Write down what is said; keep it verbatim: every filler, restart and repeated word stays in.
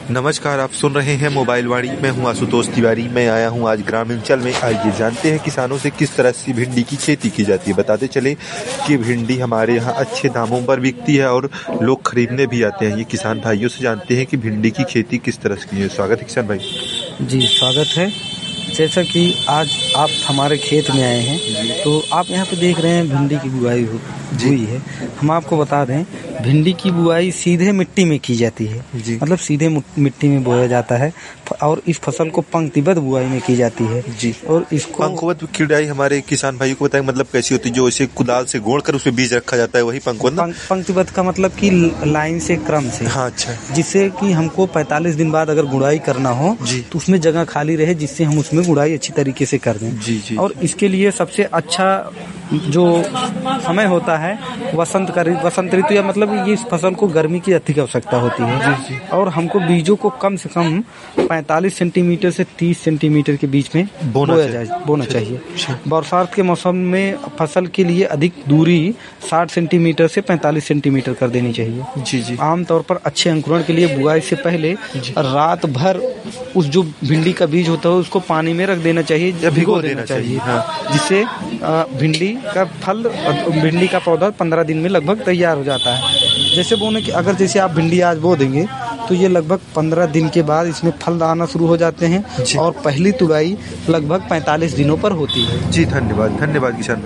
नमस्कार, आप सुन रहे हैं मोबाइल वाणी। मैं हूं आशुतोष तिवारी। मैं आया हूं आज ग्रामीणचल में। आइए जानते हैं किसानों से किस तरह से भिंडी की खेती की जाती है। बताते चले कि भिंडी हमारे यहाँ अच्छे दामों पर बिकती है और लोग खरीदने भी आते हैं। ये किसान भाइयों से जानते हैं कि भिंडी की खेती किस तरह से की है। स्वागत है किसान भाई। जी स्वागत है। जैसा कि आज आप हमारे खेत में आए हैं तो आप यहाँ पे देख रहे हैं भिंडी की बुआई हुई है। हम आपको बता दें, भिंडी की बुआई सीधे मिट्टी में की जाती है, मतलब सीधे मिट्टी में बोया जाता है और इस फसल को पंक्तिबद्ध बुआई में की जाती है जी। और इसको पंक्तिबद्ध किड़ाई हमारे किसान भाइयों को बताएं, मतलब कैसी होती है? जो इसे कुदाल से गोड़ कर उसमें बीज रखा जाता है, वही पंक्तिबद्ध। पंक्तिबद्ध का मतलब कि लाइन से, क्रम से। हाँ, अच्छा। जिससे कि हमको पैंतालीस दिन बाद अगर गुड़ाई करना हो तो उसमें जगह खाली रहे, जिससे हम उसमें गुड़ाई अच्छी तरीके से कर दें जी जी। और इसके लिए सबसे अच्छा जो समय होता है वसंत का वसंत ऋतु, या मतलब ये इस फसल को गर्मी की अधिक आवश्यकता होती है जी जी। और हमको बीजों को कम से कम पैंतालीस सेंटीमीटर से तीस सेंटीमीटर के बीच में बोना जाए बोना चाहिए। बरसात के मौसम में फसल के लिए अधिक दूरी साठ सेंटीमीटर से पैंतालीस सेंटीमीटर कर देनी चाहिए जी जी। आमतौर पर अच्छे अंकुरण के लिए बुआई से पहले रात भर उस जो भिंडी का बीज होता है उसको पानी में रख देना चाहिए या भिगो देना चाहिए, हाँ। जिससे भिंडी का फल, भिंडी का पौधा पंद्रह दिन में लगभग तैयार हो जाता है। जैसे बोने कि अगर जैसे आप भिंडी आज बो देंगे तो ये लगभग पंद्रह दिन के बाद इसमें फल आना शुरू हो जाते हैं और पहली तुड़ाई लगभग पैंतालीस दिनों पर होती है जी। धन्यवाद धन्यवाद किसान।